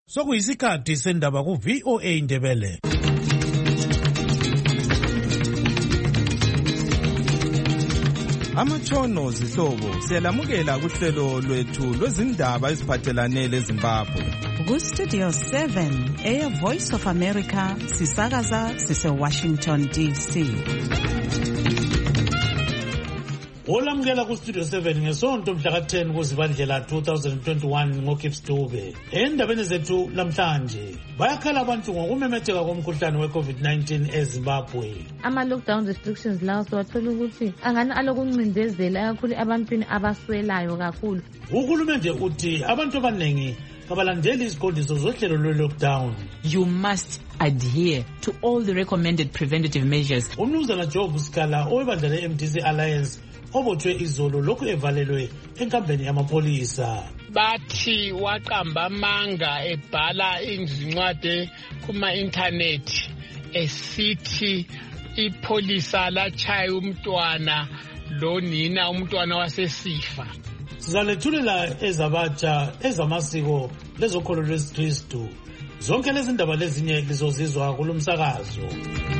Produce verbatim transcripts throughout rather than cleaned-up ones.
Sokuyisikhathi sendaba ku V O A Indebele. Amatshono zihlobo siyalamukela kuhlelo lwethu lwezindaba eziphathelane leZimbabwe. Ku Studio seven, Air Voice of America, sisakaza sise Washington D C. Olamukela ku Studio seven ngesonto mhla ka ten kuZibandlela two thousand twenty-one ngoKips Dube. Endabeni zethu lamhlanje bayakhala abantu ngokumemetheka komkhuhlane we-COVID nineteen eZimbabwe. Ama lockdown restrictions lawo siwathola ukuthi angani alokuncindezela kakhulu abantwini abaswelayo kakhulu. Uhulumende uthi abantu abaningi kabalandeli iziqondiso zohlelo lwe-lockdown. You must adhere to all the recommended preventative measures. Umnumzana Job Scala owebandla le-M D C Alliance obotshwe izolo lokhu evalelwe enkambeni yamapolisa. Bathi waqamba amanga ebhala izincwadi kuma internet esithi ipolisa lachaya umntwana lo nina umntwana wasesifa. Sizalethulela ezabatsha ezamasiko lezokholo lwesikristu. Zonke lezi ndaba lezinye lizozizwa kulomsakazo.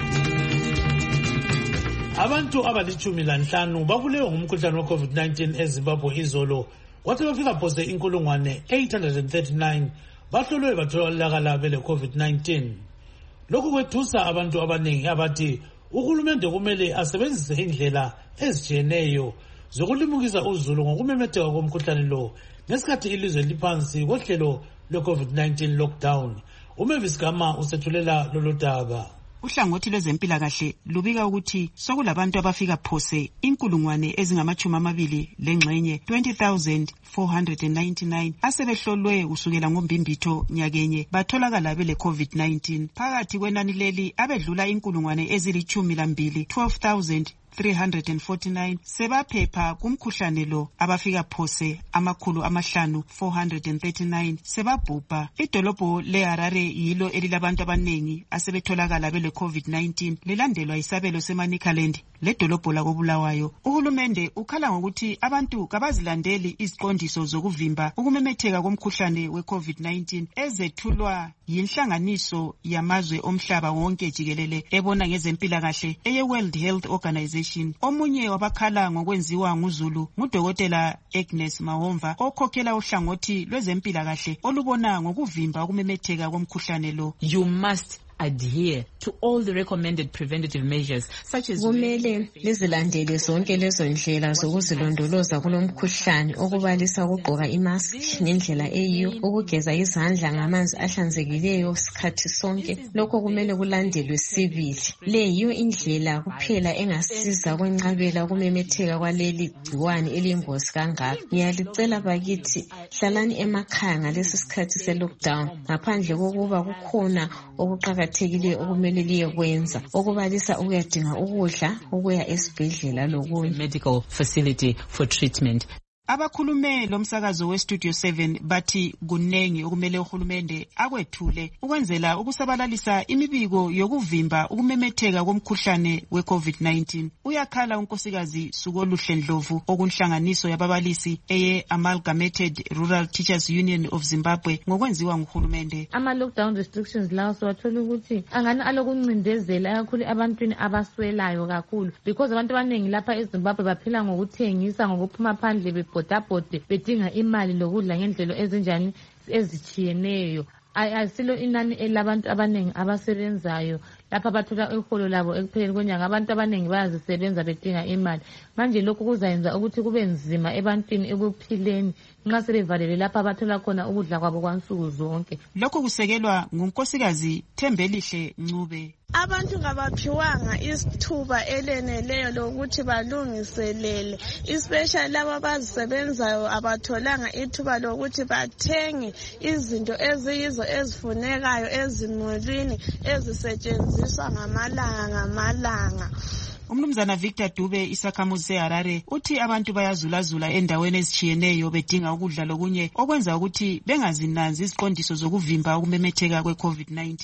Abantu abalichumi lanhlanu babulewe ngumkhuhlane we-COVID nineteen eZimbabwe izolo kwathi bafika phose inkulungwane eight hundred thirty-nine bahlolwe batholakala bele COVID nineteen. Lokhu kwethusa abantu abaningi abathi uhulumende kumele asebenzise indlela ezitshiyeneyo zokulimukisa uzulu ngokumemetheka komkhuhlane lo ngesikhathi ilizwe liphansi kohlelo lwe-COVID nineteen lockdown. uMavis Gama usethulela lolu daba. Uhlangothi lwezempilakahle lubika ukuthi sokulabantu abafika phose inkulungwane ezingamachumi amabili lengxenye twenty thousand four hundred ninety-nine asebehlolwe usukela ngombimbitho nyakenye batholakala bele COVID nineteen. Phakathi kwenani leli abedlula inkulungwane ezilichumi lambili twelve thousand three hundred forty-nine sebaphepha kumkhuhlane lo abafika phose amakhulu amahlanu four hundred thirty-nine sebabhubha. Idolobho leHarare yilo elilabantu abanengi asebetholakala bele COVID nineteen lilandelwa isabelo seManicaland ledolobho lakobulawayo. Uhulumende ukhala ngokuthi abantu kabazilandeli iziqondiso zokuvimba ukumemetheka komkhuhlane we-COVID nineteen ezethulwa yinhlanganiso yamazwe omhlaba wonke jikelele ebona ngezempilakahle eye World Health Organization. Omunye wabakhala ngokwenziwa nguzulu ngudokotela Agnes Mahomva okhokhela uhlangothi lwezempilakahle olubona ngokuvimba ukumemetheka komkhuhlane lo. You must adhere to all the recommended preventative measures such as kumele lizilandele zonke lezo ndlela zokuzilondoloza kulomkhuhlane okubalisa ukugqoka imask ngendlela eyiyo, ukugeza izandla ngamanzi ahlanzekileyo sikhathi sonke. Lokho kumele kulandelwe sibili. Le yiyo indlela kuphela engasiza kwenqabela ukumemetheka kwaleli gciwane eliyingozi kangaka. Ngiyalicela bakithi hlalani emakhaya ngalesi sikhathi se-lockdown ngaphandle kokuba kukhona okuqaka tekileyo okumele liyekwenza okubalisa ukuyadinga ukudla, ukuya esibhedlela lokunye medical facility for treatment. Abakhulume lomsakazo we-Studio seven bathi kunengi okumele uhulumende akwethule ukwenzela ukusabalalisa imibiko yokuvimba ukumemetheka komkhuhlane we-COVID nineteen. Uyakhala unkosikazi Sukoluhle Ndlovu okunhlanganiso yababalisi eye Amalgamated Rural Teachers Union of Zimbabwe ngokwenziwa nguhulumende. Ama lockdown restrictions lawo siwathola ukuthi angani alokuncindezela kakhulu abantwini abaswelayo kakhulu because abantu abaningi lapha eZimbabwe baphila ngokuthengisa ngokuphuma phandle be bodaboda bedinga imali lokudla ngendlela ezinjani ezitshiyeneyo. Ayisilo inani elabantu abaningi abasebenzayo lapha bathola iholo labo ekupheleni konyanga. Abantu abaningi bayazisebenza bedinga imali. Manje lokhu kuzayenza ukuthi kube nzima ebantwini ekuphileni nxa sebevalele lapha bathola khona ukudla kwabo kwansuku zonke. Lokhu kusekelwa ngunkosikazi Thembelihle Ncube. Abantu ngabaphiwanga isithuba eleneleyo lokuthi balungiselele, especially labo abazisebenzayo abatholanga ithuba lokuthi bathenge izinto eziyizo ezifunekayo ezimulwini ezisetshenziswa ngamalanga ngamalanga. Umnumzana Victor Dube isakhamuzi seHarare uthi abantu bayazulazula endaweni ezitshiyeneyo bedinga ukudla lokunye okwenza ukuthi bengazinanzi iziqondiso zokuvimba ukumemetheka kwe-COVID nineteen.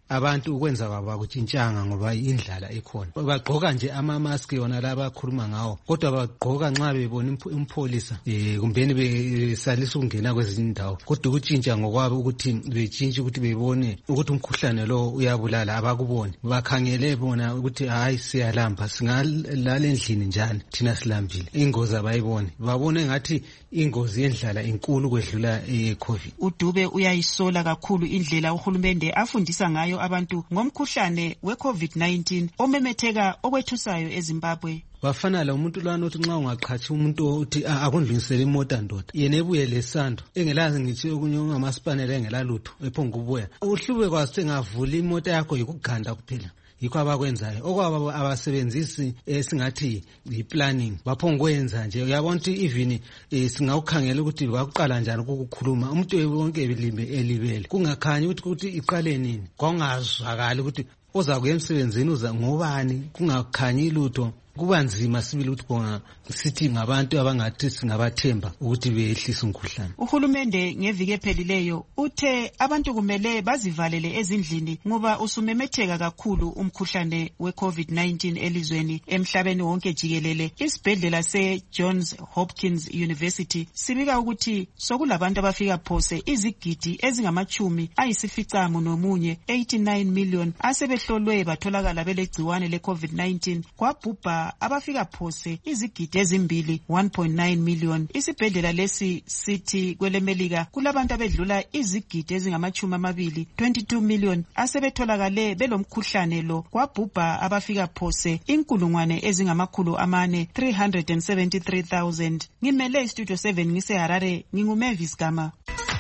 abantu ukwenza kwabo akutshintshanga ngoba indlala ikhona. Bagqoka nje ama-mask yona laba akhuluma ngawo, kodwa bagqoka nxa bebona impholisa eh kumbeni besalisa ukungena kwezinye indawo. Kodwa ukutshintsha ngokwabo ukuthi betshintshe ukuthi bebone ukuthi umkhuhlane lo uyabulala abakuboni. Bakhangele bona ukuthi hayi siyalamba singalala endlini njani thina silambile. Ingozi abayibone. Babone ngathi ingozi yendlala inkulu kwedlula i-COVID. uDube uyayisola kakhulu indlela uhulumende afundisa ngayo abantu ngomkhuhlane we-COVID nineteen omemetheka okwethusayo eZimbabwe. Bafana la umuntu lwana uthi nxa ungaqhathi umuntu uthi akundlulisele imota ndoda yena ebuye lesando engelazi ngithi okunye ungamaspanela engelalutho ephonga ubuya uhlube kwathi ngavula imota yakho yikuganda kuphela. Yikho abakwenzayo okwabo abasebenzisi esingathi i-planning baphonga kwenza nje. Uyabona ukuthi even singawukhangela ukuthi bakuqala njani ukukhuluma umuntu wonke ebilimbe elibele kungakhanyi ukuthi ukuthi iqale nini kwangazwakala ukuthi oza kuya emsebenzini uza ngobani kungakhanyi lutho. Kuba nzima sibili ukuthi bona sithi ngabantu abangathi singabathemba ukuthi behlisa umkhuhlane. Uhulumende ngeviki ephelileyo uthe abantu kumele bazivalele ezindlini ngoba usumemetheka kakhulu umkhuhlane we-COVID nineteen elizweni emhlabeni wonke jikelele. Isibhedlela se-Johns Hopkins University sibika ukuthi sokulabantu abafika phose izigidi ezingamachumi ayisificamu nomunye eighty-nine million asebehlolwe batholakala belegciwane le-COVID nineteen kwabhubha abafika phose izigidi ezimbili one point nine million. Isibhedlela lesi sithi kwelemelika kulabantu abedlula izigidi ezingamachumi amabili twenty-two million asebetholakale belomkhuhlane lo kwabhubha abafika phose inkulungwane ezingamakhulu amane three hundred seventy-three thousand. Ngimele istudio seven ngise Harare nginguMavis Gama.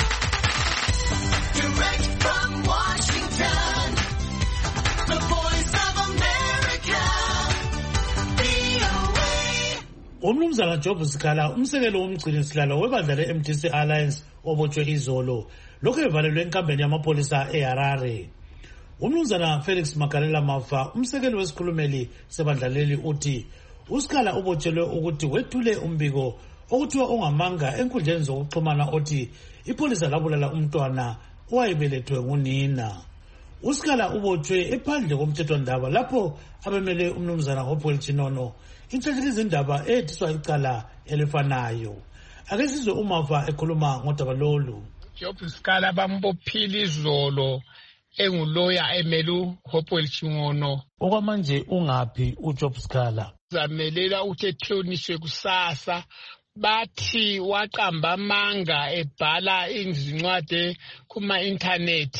Umnumzana Job Sikhala umsekelo womgcini sihlalo webandla le-M D C Alliance obotshwe izolo lokho evalelwe enkambeni yamapolisa eHarare. Umnumzana Felix Magalela Mafa umsekelo wesikhulumeli sebandla leli uthi uSikhala ubotshelwe ukuthi wethule umbiko okuthiwa ongamanga enkundleni zokuxhumana othi ipolisa labulala umntwana owayebelethwe ngunina. uSikhala ubotshwe ephandle komthethwandaba lapho abemele umnumzana Hopewell Chinono inhlekisa izindaba ethiswa icala elifanayo. Ake sizwe uMafa ekhuluma ngodaba lolu. Job Sikhala bambophile izolo enguloya emelu Hopewell Chinono. Okwamanje ungaphi uJob Sikhala? Zamelela ukuthi ethoniswe kusasa bathi waqamba amanga ebhala izincwadi kuma internet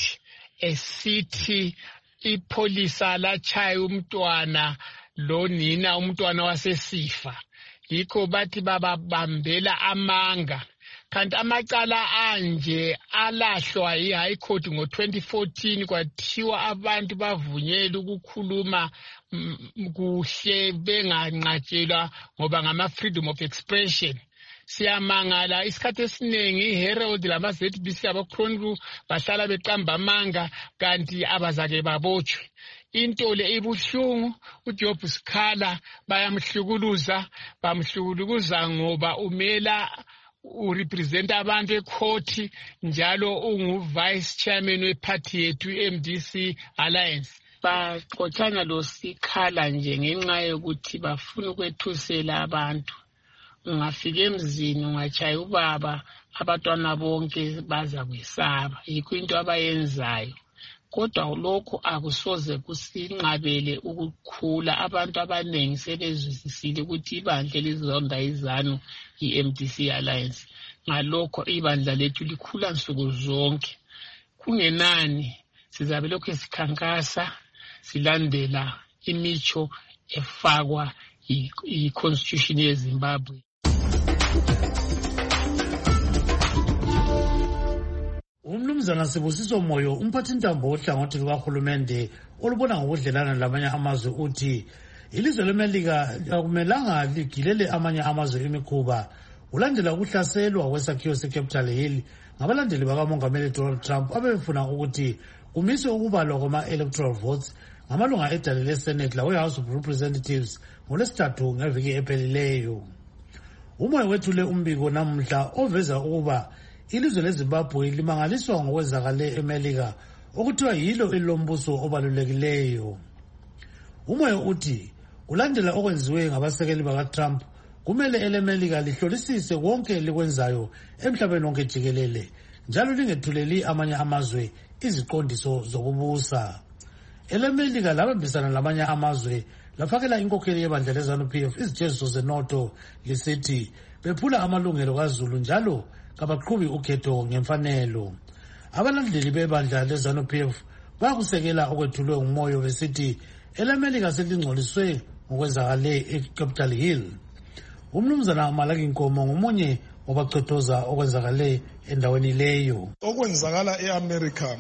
esithi ipolisa lachaya umntwana lo nina umntwana wasesifa. Yikho bathi bababambela amanga. Kanti amacala anje alahlwa yi-High Court ngo twenty fourteen kwathiwa abantu bavunyelwe ukukhuluma kuhle benganqatshelwa ngoba ngama freedom of expression. Siyamangala isikhathi esiningi iHerald lama-Z B C abaChronicle bahlala beqamba amanga kanti abazake babotshwe. Into le ibuhlungu. uJob Sikhala bayamhlukuluza bamhlukuluza ngoba umela urepresent abantu ecourt njalo ungu vice chairman weparty yethu M D C Alliance. Baxoxana lo Sikhala nje ngenxa yokuthi bafuna ukwethusela abantu. Ungafika emzini ungachaya ubaba abantwana bonke baza kwesaba. Yikho into abayenzayo. Kodwa lokho akusoze kusinqabele ukukhula. Abantu abanengi sebezwisisile ukuthi ibandla lizonda izanu i-M D C Alliance. Ngalokho ibandla lethu likhula nsuku zonke. Kungenani sizabe lokho sikhankasa silandela imicho efakwa i-Constitution yeZimbabwe. Umnumzana Sibusiso Moyo umphathintambo ohlangothi lukahulumende olubona ngokudlelana lamanye amazwe uthi ilizwe leMelika akumelanga ligilele amanye amazwe imikhuba ulandela ukuhlaselwa kwesakhiwo seCapitol Hill ngabalandeli bakamongameli Donald Trump abefuna ukuthi kumiswe ukubalwa kwama-electoral votes ngamalunga edale leSenate lawe-House of Representatives ngolwesithathu ngeviki ephelileyo. Umoya wethule umbiko namhla oveza ukuba ilizwe leZimbabwe limangaliswa ngokwenzakale eMelika okuthiwa yilo elilombuso obalulekileyo. Umoyo uthi kulandela okwenziwe ngabasekeli baka-Trump kumele elemelika lihlolisise konke likwenzayo emhlabeni wonke jikelele njalo lingethuleli amanye amazwe iziqondiso zokubusa. Elemelika labambisana lamanye amazwe lafakela inkokheli yebandla le-ZANU-P F izijeziso zenotho lisithi bephula amalungelo kaZulu njalo kabaqhubi ukhetho ngemfanelo. Abalandeli bebandla le-ZANU-P F bayakusekela okwethulwe ngumoyo besithi elemelika selingcoliswe ngokwenzakale eCapitol Hill. Umnumzana Malaki Nkomo ngomunye wabacethoza okwenzakale endaweni leyo. Okwenzakala eAmerica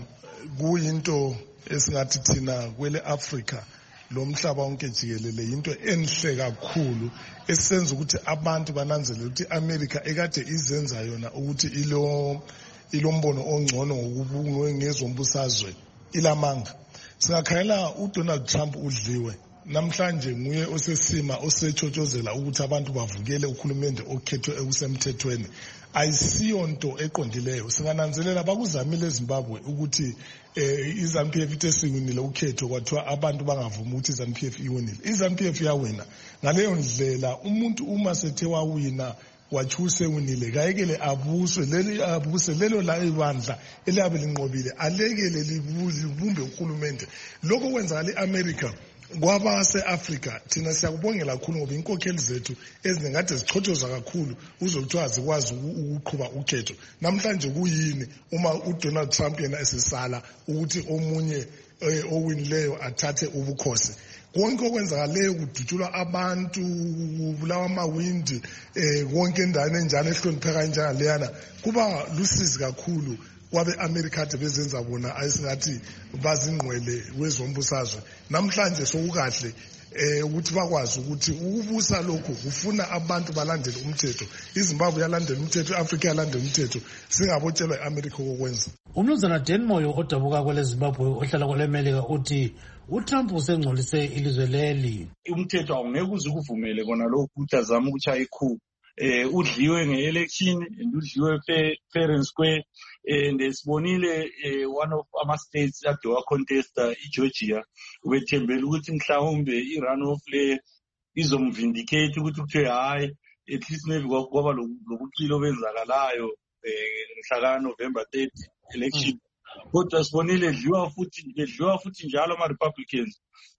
kuyinto esingathi thina kwele Africa lo mhlaba wonke jikelele into enhle kakhulu esenza ukuthi abantu bananzelele ukuthi America ekade izenza yona ukuthi ilo ilombono ongcono ngokubungwe ngezombusazwe ilamanga. Singakhayela uDonald Trump udliwe namhlanje nguye osesima osechotshozela ukuthi abantu bavukele ukhulumende okhethwe ekusemthethweni. Ayisiyo nto eqondileyo. Singananzelela bakuzamile eZimbabwe ukuthi eh iZANU-P F itesiwinile ukhetho kwathiwa abantu bangavuma ukuthi iZANU-P F iwinile. iZANU-P F yawina. Ngaleyo ndlela umuntu uma sethe wawina wachuse winile kayekele abuswe leli abuse lelo la ibandla eliyabe linqobile alekele libumbe ukhulumende. Lokho kwenza leAmerica kwabase Africa thina siyakubongela kakhulu ngoba inkokheli zethu ezinengade zichothoza kakhulu uzokuthiwa zikwazi ukuqhuba ukhetho. Namhlanje kuyini uma uDonald Trump yena esisala ukuthi omunye owinileyo athathe ubukhosi. Konke okwenzakaleyo kudutshulwa abantu kubulawa amawindi eh konke endaweni enjalo ehlonipheka njengaleyana kuba lusizi kakhulu kwabe America ade bezenza bona ayisingathi bazingqwele wezombusazwe. Namhlanje sokukahle eh ukuthi bakwazi ukuthi ukubusa lokho kufuna abantu balandele umthetho. iZimbabwe yalandela umthetho, iAfrica yalandela umthetho, singabotshelwa eAmerica kokwenza. Umnumzana Dan Moyo odabuka kwele Zimbabwe ohlala kwele America uthi uTrump usengcolise ilizwe leli. Umthetho awungeke uze ukuvumele kona lokho ukuthi azama ukuchaya ikhu. Eh udliwe ngeelection udliwe fair and square and esibonile one of ama states adowa contester iGeorgia ubethembela ukuthi mhlawumbe irunoff le izomvindicate ukuthi kuthiwe hayi at least maybe kwaba lobuqilo benzakalayo mhla November thirtieth election. Kodwa sibonile edliwa futhi edliwa futhi njalo ama Republicans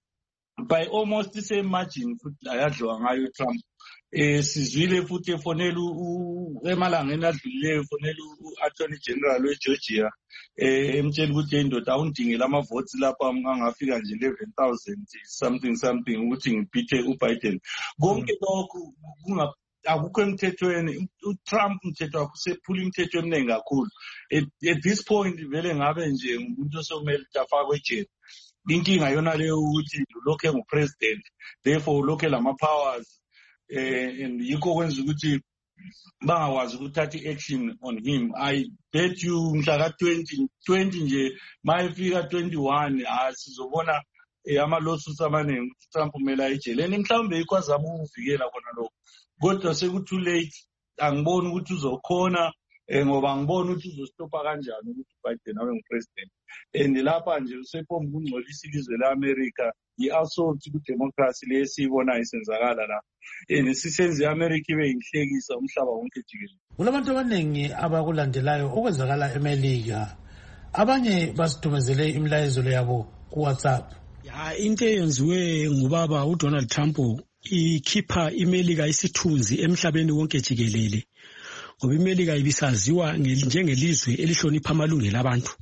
by almost the same margin futhi ayadliwa ngayo Trump. Eh sizwile futhi efonela emalangeni adlulileyo efonela uAttorney General weGeorgia eh emtshela ukuthi indoda awundingela ama votes lapha angafika nje eleven thousand something something ukuthi ngipithe uBiden. Konke lokho kunga akukho emthethweni. uTrump umthetho wakhe usephula imithetho eminingi kakhulu. At this point vele ngabe nje umuntu osomele afakwe ejele. Inkinga yona leyo ukuthi lokho engupresident therefore lokho lama powers eh and yikho kwenza ukuthi bangakwazi ukuthatha iaction on him. I bet you mhla twenty twenty nje mayifika twenty-one asizobona ama lawsuits amaningi ukuthi Trump umela ejeleni mhlawumbe ikwazama ukuvikela khona lokho. Kodwa sekuthu late angiboni ukuthi uzokhona ngoba ngibona ukuthi uzostopa kanjani ukuthi Biden abe ngupresident. And lapha nje usepomba ukungcolisa ilizwe leAmerica i-assault ku-democracy lesiyibona isenzakala la. And sisenze iAmerica ibe yinhlekisa umhlaba wonke jikelele. Kulabantu abaningi abakulandelayo okwenzakala eMelika. Abanye basithumezele imilayezo yabo kuWhatsApp. Ya into eyenziwe ngubaba uDonald Trump ikhipha iMelika isithunzi emhlabeni wonke jikelele. Ngoba iMelika ibisaziwa njengelizwe elihlonipha amalungelo abantu.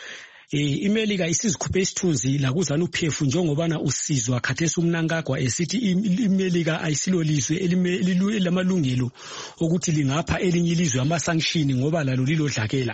Eh iMelika isizikhuphe isithunzi la kuZANU-P F njengobana usizwa khathesi umnankagwa esithi iMelika ayisilo lizwe elilamalungelo ukuthi lingapha elinye ilizwe ama sanction ngoba lalo lilodlakela.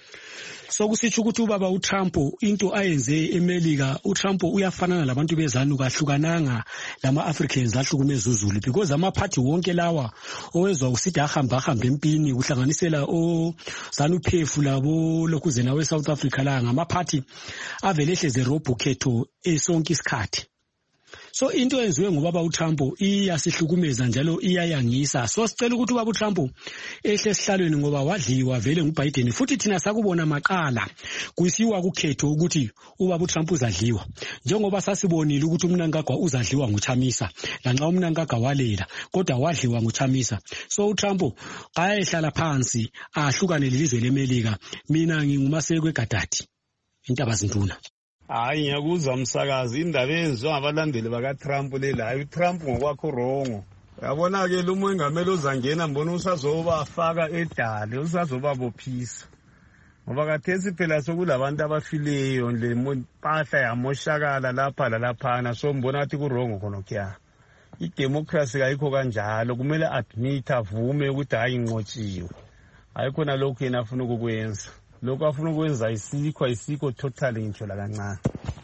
So kusitsho ukuthi ubaba uTrump into ayenze eMelika uTrump uyafanana labantu beZANU kahlukananga lama Africans ahlukumeza uZulu because ama party wonke lawa owezwa usithi ahamba ahamba empini kuhlanganisela o ZANU-P F labo lokuze nawe South Africa la ngama party avele hleze robho khetho esonke isikhathi. So into eyenziwe ngubaba uTrump iyasihlukumeza njalo iyayangisa. So sicela ukuthi ubaba uTrump ehle esihlalweni ngoba wadliwa vele nguBiden, futhi thina sakubona maqala kuyisiwa kukhetho ukuthi ubaba uTrump uzadliwa, njengoba sasibonile ukuthi uMnangagwa uzadliwa nguChamisa lanxa uMnangagwa walela kodwa wadliwa nguChamisa. So uTrump qayehlala phansi ahlukane lelizwe leMelika. Mina ngingumaseko eGadadi intaba zintuna. Hayi ngiyakuzwa umsakazi indaba eyenziwa ngabalandeli bakaTrump lela. Hayi uTrump ngokwakho wrong. Yabona ke lo mongameli ozangena mbona usazobafaka edale, usazoba bophisa. Ngoba kathesi phela sokulabantu abafileyo le mpahla yamoshakala lapha lalaphana, so mbona athi ku wrong khona kya. I-democracy kayikho kanjalo, kumele admit avume ukuthi hayi inqotshiwe. Ayikho nalokho yena afuna ukukwenza. Lokho afuna ukwenza isikho isikho totally ngitsho la kancane.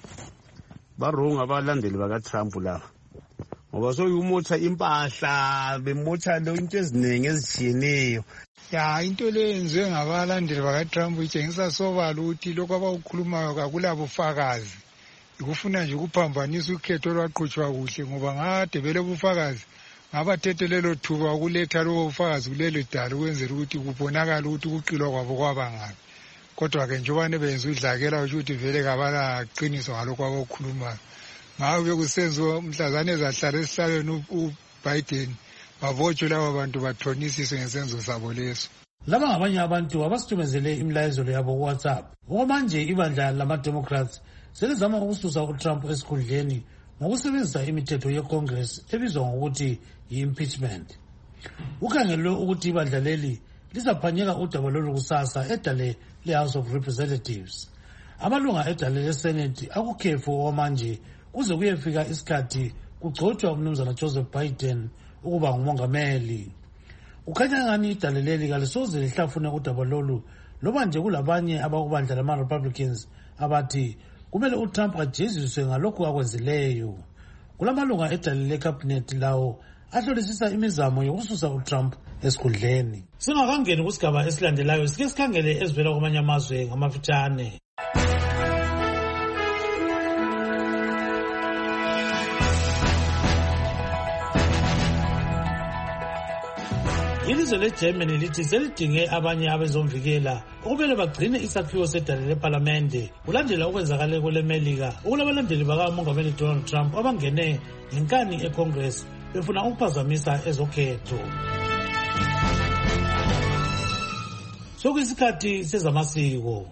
Ba wrong abalandeli bakaTrump laba. Ngoba soyumotsha impahla, bemotsha lo into eziningi ezitshiyeneyo. Ya into le yenziwe ngabalandeli bakaTrump itshengisa sobala ukuthi lokho abawukhulumayo akulabo bufakazi. Ikufuna nje ukuphambanisa ukhetho lwaqhutshwa kuhle ngoba ngade vele ubufakazi ngabathethe lelo thuba ukuletha lo bufakazi kulelo dala ukwenzela ukuthi kubonakala ukuthi ukuqilwa kwabo kwabangani. Kodwa ke njengoba nebenza udlakela ukuthi vele kabala qiniso ngalokho abakhulumayo. Ngabe bekusenziwa umhlazane ezahlala esihlalweni uBiden bavotshwe labo bantu bathonisiswe ngesenzo sabo leso. Laba ngabanye abantu abasitumezele imilayezo yabo ku WhatsApp. Okwamanje ibandla lama-Democrats selizama ukususa uTrump esikhundleni ngokusebenzisa imithetho yeCongress ebizwa ngokuthi yi-impeachment. Ukhangelwe ukuthi ibandla leli lizaphanyeka udaba lolu kusasa edale le-House of Representatives. Amalunga edale le-Senate akukhefu okwamanje kuze kuyefika isikhathi kugcotshwa umnumzana Joseph Biden ukuba ngumongameli. Ukhanya ngani idale leli kalisoze lihlafune udaba lolu loba nje kulabanye abakubandla lama-Republicans abathi kumele uTrump ajeziswe ngalokhu akwenzileyo. Kulamalunga edale le-cabinet lawo ahlolisisa imizamo yokususa uTrump esikhundleni. Singakangeni kusigaba esilandelayo sike sikhangele ezivela kwamanye amazwe ngamafitshane. Ilizwe leGermany lithi selidinge abanye abezomvikela okumele bagcine isakhiwo sedale leParlamente kulandela okwenzakale kweleMelika okulabalandeli bakamongameli Donald Trump abangene ngenkani eCongress befuna ukuphazamisa ezokhetho. Sokuyisikhathi sezamasiko.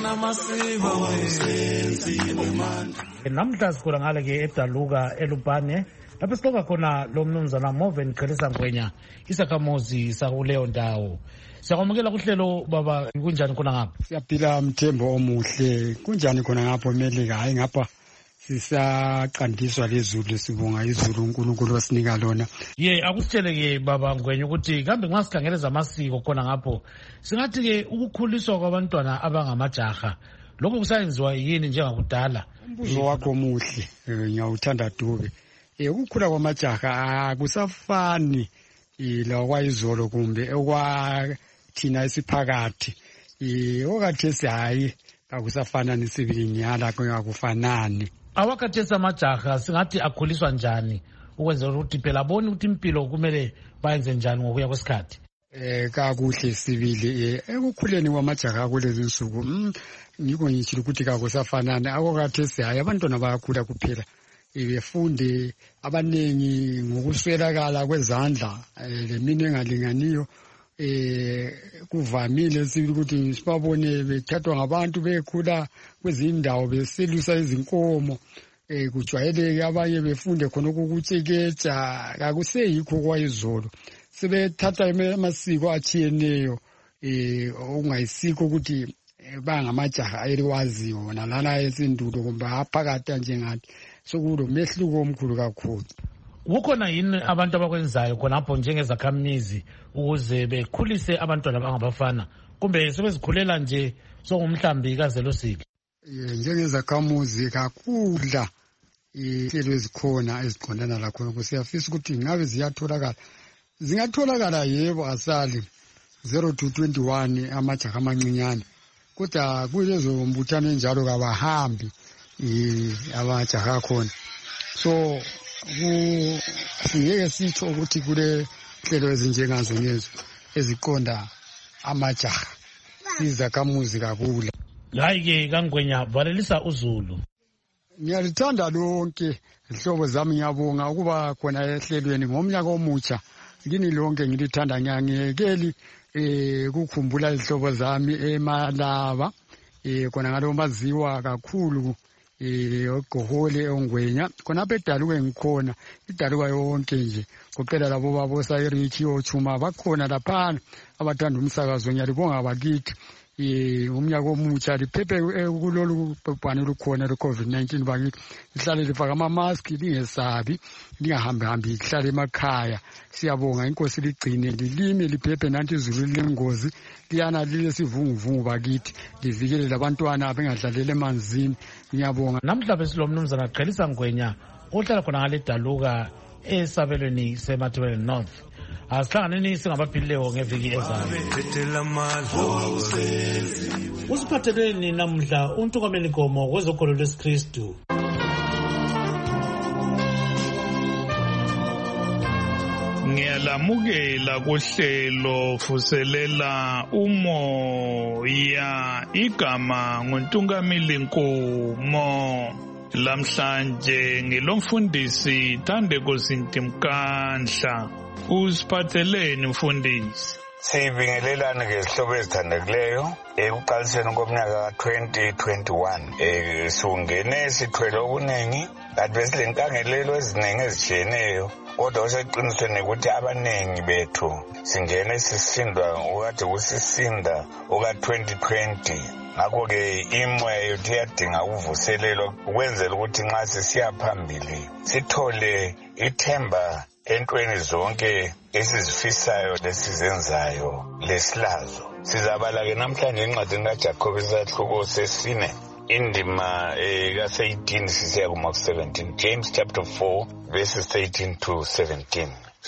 Namhla sikhona ngale ke eDaluka eLupane lapho sixoxa khona lo mnumzana Moven Qhelisa Ngwenya isakhamuzi sakuleyo ndawo. Siyakwamukela kuhlelo baba, kunjani khona ngapha? Siyaphila mthembo omuhle. Kunjani khona ngapha eMelika? Hayi ngapha sisaqandiswa lezulu, sibonga izulu uNkulunkulu wasinika lona. Ye akusitshele ke baba Ngwenya ukuthi kambe nxa sikhangeleza amasiko khona ngapho singathi ke ukukhuliswa kwabantwana abangamajaha lokho kusayenziwa yini njengakudala? Umbuzo wakho muhle, ngiyawuthanda Dube. Eh ukukhula kwamajaha akusafani ila kwayizolo kumbe okwathina isiphakathi. Eh okathesi hayi akusafana nesibilinyala akufanani. Awakathesa amajaha singathi akhuliswa njani ukwenza ukuthi phela bone ukuthi impilo kumele bayenze njani ngokuya kwesikhathi? Eh kakuhle sibili ekukhuleni kwamajaha kulezi insuku ngiko ngithi ukuthi kakusafanani. Awakathesi hayi abantwana bayakhula kuphela befunde abanengi ngokuswelakala kwezandla lemini engalinganiyo. Eh kuvamile sibili ukuthi sibabone bethathwa ngabantu bekhula kwezindawo beselusa izinkomo. Eh kujwayeleke abanye befunde khona ukutsheketsha kakuseyikho kwayizolo. Sebethatha amasiko achiyeneyo eh ungayisikho ukuthi bangamajaha eliwaziyo nalana esindulo kumbe aphakathi njengathi. Sokulo mehluko omkhulu kakhulu. Kukhona yini abantu abakwenzayo khonapho njengezakhamizi ukuze bekhulise abantwana abangabafana kumbe sebezikhulela nje sokumhlambi kazelosiki? Njengezakhamuzi kakudla ihlelo ezikhona eziqondana lakho kusiyafisa ukuthi ngabe ziyatholakala. Zingatholakala yebo asali zero to twenty-one amajaha amancinyane. Kodwa kulezo mbuthano enjalo kabahambi abajaha khona. So singeke sitsho ukuthi kule hlelo ezinjengazo lezo eziqonda amajaha izakhamuzi kakhulu. Hayi-ke kaNgwenya valelisa uZulu. Ngiyalithanda lonke ihlobo zami, ngiyabonga ukuba khona ehlelweni ngomnyaka omutsha. Kini lonke ngilithanda, ngiyangekeli eh kukhumbula ihlobo zami eMalava eh khona ngalo maziwa kakhulu eh oGohole eNgwenya khona bedaluke ngikhona idaluka yonke nje kuphela labo babo Sayirichi ochuma bakhona lapha abathanda umsakazo. Ngiyalibonga bakithi eh umnyaka omutsha liphephe kulolu bhubhane lukhona le-COVID nineteen bakithi. Lihlale lifaka ama-mask, lingesabi, lingahambi hambi, lihlale emakhaya. Siyabonga inkosi ligcine lilime liphephe nanti izulu lingozi liyana lile sivunguvungu bakithi, livikele labantwana bengadlalele emanzini. Ngiyabonga. Namhla besilomnumzana Qhelisa Ngwenya ohlala khona ngale daluka esabelweni seMathebele North. Asihlanganeni singabaphilileyo ngeviki ezayo. Usiphatheleni namhla uNtukameni Gomo kwezokholo lwesikristu. Ngiyalamukela kuhlelo vuselela umoya, igama nguNtungamili Nkomo. Lamhlanje ngilomfundisi Thandeko Sintimkandla. Usiphatheleni mfundisi? Sibingelelana ngezihlobo ezithandekileyo ekuqaliseni komnyaka twenty twenty-one. Eh sungene sithwele okuningi kanti besilenkangelelo eziningi ezitshiyeneyo, kodwa oseqinisweni ukuthi abaningi bethu singene sisindwa ukade kusisinda oka twenty twenty. Ngakho-ke imoya yethu iyadinga ukuvuselelwa ukwenzela ukuthi nxa sisiya phambili sithole ithemba entweni zonke esizifisayo lesizenzayo lesilazo. Sizabala-ke namhlanje encwadini kaJakobe isahluko sesine indima ka-eighteen sisiya kuma-seventeen. James chapter four verses eighteen to seventeen.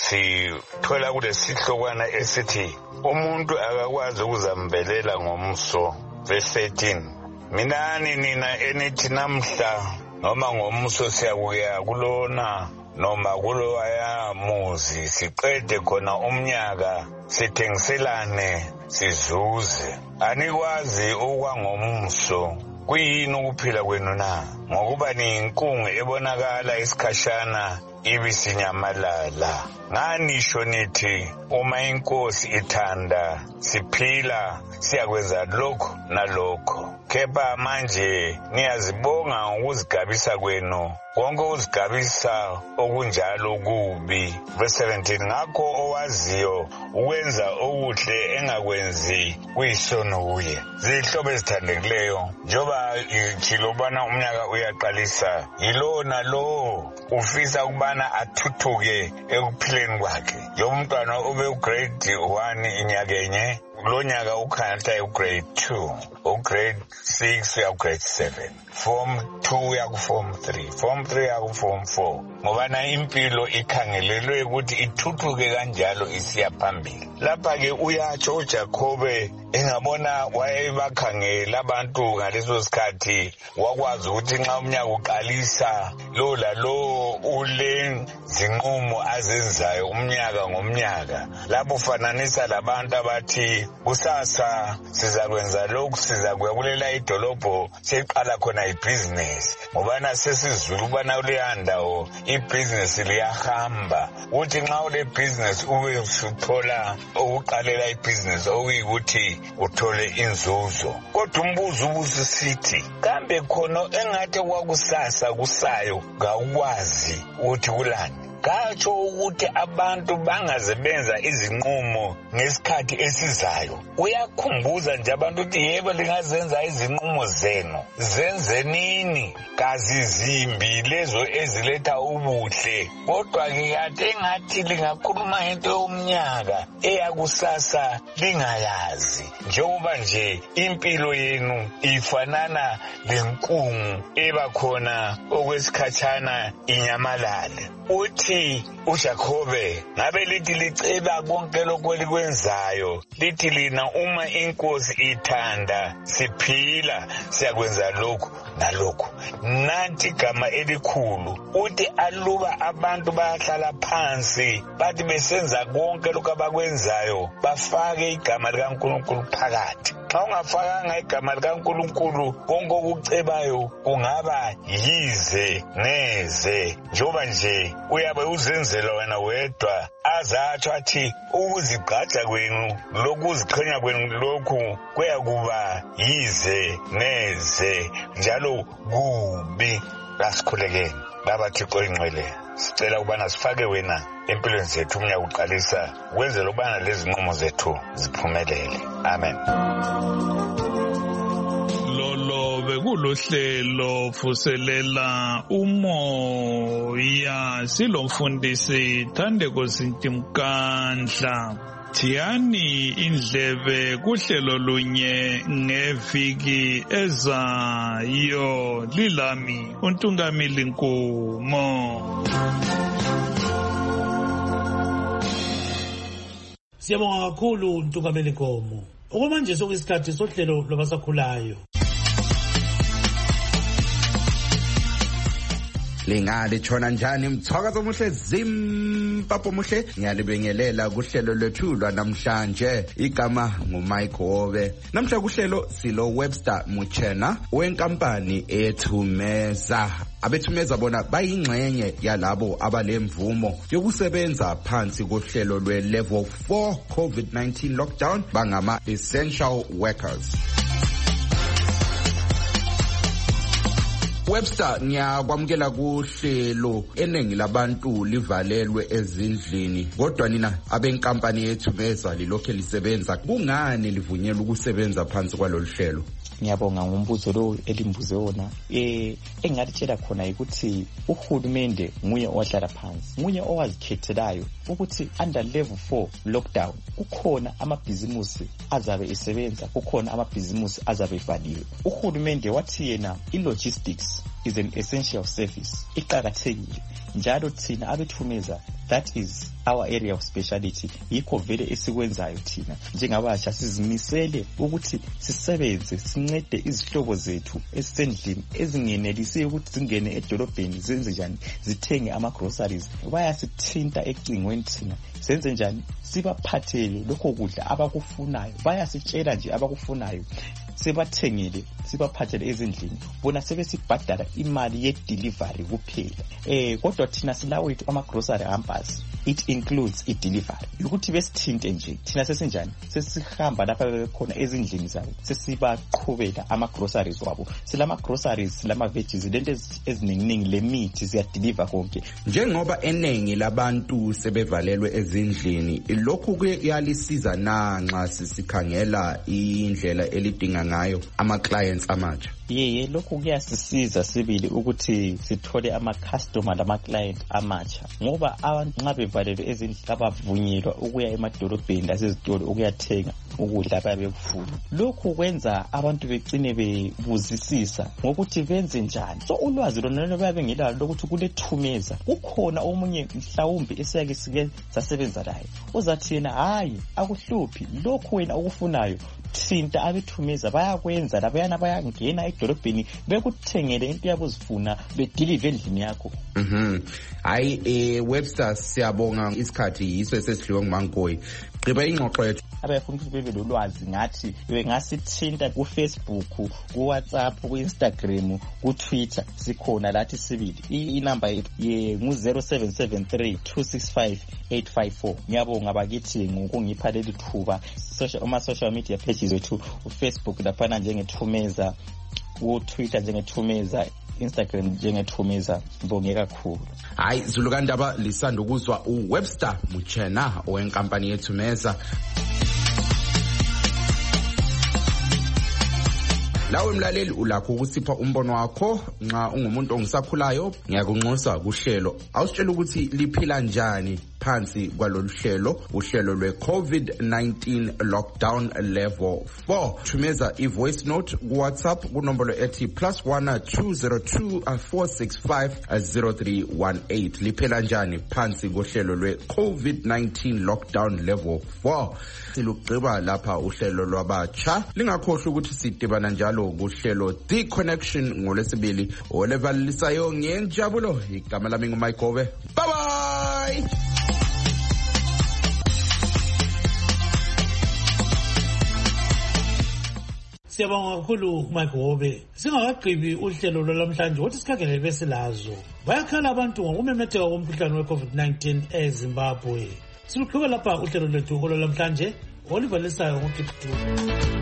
Sithola kulesi sihlokwana esithi umuntu akakwazi ukuzambelela ngomso. Verse eighteen. Minani nina enithi namhla noma ngomso siyakuya kulona noma kulowaya muzi siqede khona umnyaka sithengiselane sizuze. Anikwazi okwangomso kuyini ukuphila kwenu na? Ngokuba niyinkungu ebonakala isikhashana ibisinyamalala. Nganisho nithi uma inkosi ithanda siphila siyakwenza lokho nalokho. Kepha manje niyazibonga ukuzigabisa kwenu, konke uzigabisa okunjalo kubi. Verse seventeen. Ngakho owaziyo ukwenza okuhle engakwenzi kuyisono kuye. Zihlobo ezithandekileyo, njoba chilobana umnyaka uyaqalisa, yilona lo ufisa ukubana athuthuke ekuphileni kwakhe. Yomntwana ube ugrade one inyakenye, lo nyaka ukhanta ugrade two, ugrade six uya ugrade seven, form two uya kuform three, form three uya kuform four. Ngobana impilo ikhangelelwe ukuthi ithuthuke kanjalo isiya phambili. Lapha ke uyatsho uJakobe engabona wayebakhangela abantu ngaleso sikhathi, wakwazi ukuthi nxa umnyaka uqalisa lo la lo ule zinqumo azenzayo umnyaka ngomnyaka. Lapho ufananisa labantu abathi kusasa sizakwenza lokhu, sizakuyakulela idolobho seqala khona ibhizinesi. Ngobana sesizulu ubana kuleya ndawo ibhizinesi liyahamba. Uthi nxa ule bhizinesi ube usuthola ukuqalela ibhizinesi okuyikuthi uthole inzuzo. Kodwa umbuzo ubusisithi kambe khona engathi kwakusasa kusayo ngakwazi ukuthi kulani. Katsho ukuthi abantu bangaze benza izinqumo ngesikhathi esizayo. Uyakhumbuza nje abantu ukuthi yebo lingazenza izinqumo zenu, zenzenini kazizimbi lezo eziletha ubuhle. Kodwa ke kade engathi lingakhuluma into yomnyaka eyakusasa lingayazi. Njengoba nje impilo yenu ifanana lenkungu ebakhona okwesikhatshana inyamalale. Uthi lithi uJakobe ngabe lithi liceba konke lokho elikwenzayo lithi lina uma inkosi ithanda siphila siyakwenza lokho nalokho. Nanti igama elikhulu uthi aluba abantu bayahlala phansi bathi besenza konke lokho abakwenzayo bafake igama likaNkulunkulu phakathi. Xa ungafakanga igama likaNkulunkulu konke okucebayo kungaba yize neze njengoba nje uyabe uzenzela wena wedwa azatsho athi ukuzigqaja kwenu lokuziqhenya kwenu lokhu kuyakuba yize neze njalo kubi. Lasikhulekeni baba Thixo ingcwele, sicela ukubana sifake wena empilweni zethu umnyaka uqalisa wenzela ukubana lezi nqumo zethu ziphumelele. Amen. Lolo bekulohlelo vuselela umoya silomfundisi Thandeko Sintimkandla. Thiyani indlebe kuhlelo lunye ngeviki ezayo. Lilami uNtungamili Nkomo. Siyabonga kakhulu uNtungamili Nkomo. Okwamanje sokuyisikhathi sohlelo lwabasakhulayo. Lingale tshona njani mthwakazo omuhle zimpapo muhle ngiyalibengelela kuhlelo lwethu lwanamhlanje. Igama nguMike Hobe. Namhla kuhlelo silo Webster Muchena wenkampani eThumeza. Abethumeza bona bayingxenye yalabo abalemvumo yokusebenza phansi kohlelo lwe level four COVID nineteen lockdown bangama essential workers. Webster ngiyakwamukela kuhlelo eningi labantu livalelwe ezindlini kodwa nina abenkampani yeThumeza lilokhe lisebenza kungani livunyelwe ukusebenza phansi kwalolu hlelo? Ngiyabonga ngombuzo lo elimbuze wona. Eh engatshela khona ukuthi uhulumende nguye owahlala phansi, nguye owazikhethelayo ukuthi under level four lockdown kukhona amabhizimusi azabe esebenza, kukhona amabhizimusi azabe evaliwe. Uhulumende wathi yena i-logistics is an essential service, iqakathekile njalo thina abeThumeza that is our area of speciality. Yikho vele esikwenzayo thina njengabasha sizimisele ukuthi sisebenze sincede izihlobo zethu esendlini ezingenelisi ukuthi zingene edolobheni zenze njani zithenge ama groceries. Bayasithinta ecingweni thina senze njani sibaphathele lokho kudla abakufunayo, bayasitshela nje abakufunayo sebathengile sibaphathele ezindlini bona sebesibhadala imali ye delivery kuphela. Eh kodwa thina silawo ethu ama grocery hampers, it includes i delivery. Ukuthi besithinte nje thina sesinjani sesihamba lapha bekhona ezindlini zabo sesibaqhubela ama groceries wabo. Silama groceries silama veggies lento eziningi le mithi siya deliver konke. Njengoba enengi labantu sebevalelwe ezindlini lokhu kuyalisiza na nxa sisikhangela indlela elidinga ngayo ama clients amatsha? Yeye lokhu kuyasisiza sibili ukuthi sithole ama customer lama client amatsha ngoba abantu nxa bevalelwe ezindlini abavunyelwa ukuya emadolobheni lasezitolo ukuyathenga ukudla ababekufuna. Lokhu kwenza abantu becine bebuzisisa ngokuthi benze njani. So ulwazi lona bayabe ngelalo lokuthi kule Thumeza kukhona omunye mhlawumbe esiyake sike sasebenza laye uzathi yena hayi akuhluphi lokhu wena okufunayo thinta abeThumeza bayakwenza labayana bayangena edolobheni bekuthengele into yabozifuna bedeliver endlini yakho. Mhm. Hayi eh Webster siyabonga isikhathi yiso esesidliwe nguMangoyi. Gqiba ingxoxo yethu. Abafuna ukuthi bebe lolwazi ngathi bengasithinta ku Facebook, ku WhatsApp, ku Instagram, ku Twitter sikhona lathi sibili. Inamba yethu ye ngu zero seven seven three two six five eight five four. Ngiyabonga bakithi ngokungipha leli thuba. Social ama social media pages wethu uFacebook lapha njengeThumeza, ku Twitter njengeThumeza, Instagram njengeThumeza. Ngibonge kakhulu. Hayi Zulukandaba lisanda ukuzwa uWebster Muchena owenkampani yeThumeza. Lawe mlaleli ulakho ukusipha umbono wakho nxa ungumuntu ongisakhulayo ngiyakunxusa kuhlelo awusitshela ukuthi liphila njani phansi kwalolu hlelo uhlelo lwe-COVID nineteen lockdown level four. Thumeza i-voice note ku-WhatsApp kunombolo ethi plus one two zero two four six five zero three one eight. Liphela njani phansi kohlelo lwe-COVID nineteen lockdown level four. Silugqiba lapha uhlelo lwabatsha. Lingakhohlwa ukuthi sidibana njalo kuhlelo The Connection ngolwesibili olevalisayo ngenjabulo. Igama lami nguMike Hove. Bye bye. Siyabonga kakhulu Mike Hove. Singakagqibi uhlelo lwalamhlanje ukuthi sikhangele besilazo. Bayakhala abantu ngokumemetheka komkhuhlane we-COVID nineteen eZimbabwe. Silugqiba lapha uhlelo lwethu olwalamhlanje olivalisayo ngoKiptu.